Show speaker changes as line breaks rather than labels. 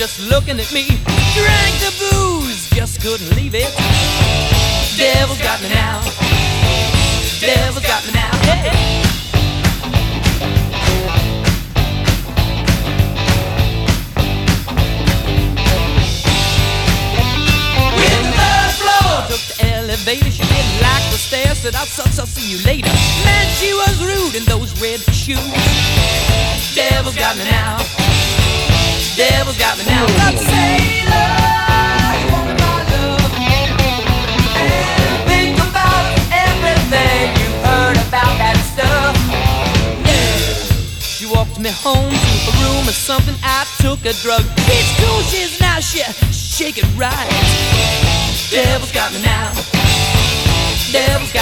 just looking at me. Drank the booze, just couldn't leave it. Devil's got me now. Devil's got me now. Hey, hey. Took the elevator, she didn't like the stairs. Said I'll see you later. Man, she was rude in those red shoes. Devil's got me now. Devil's got me now. Love sailor, you want my love, and think about everything you heard about that stuff. Yeah. She walked me home to a room or something. I took a drug. She's cool, she's now shake it right. Devil's got me now. Devil's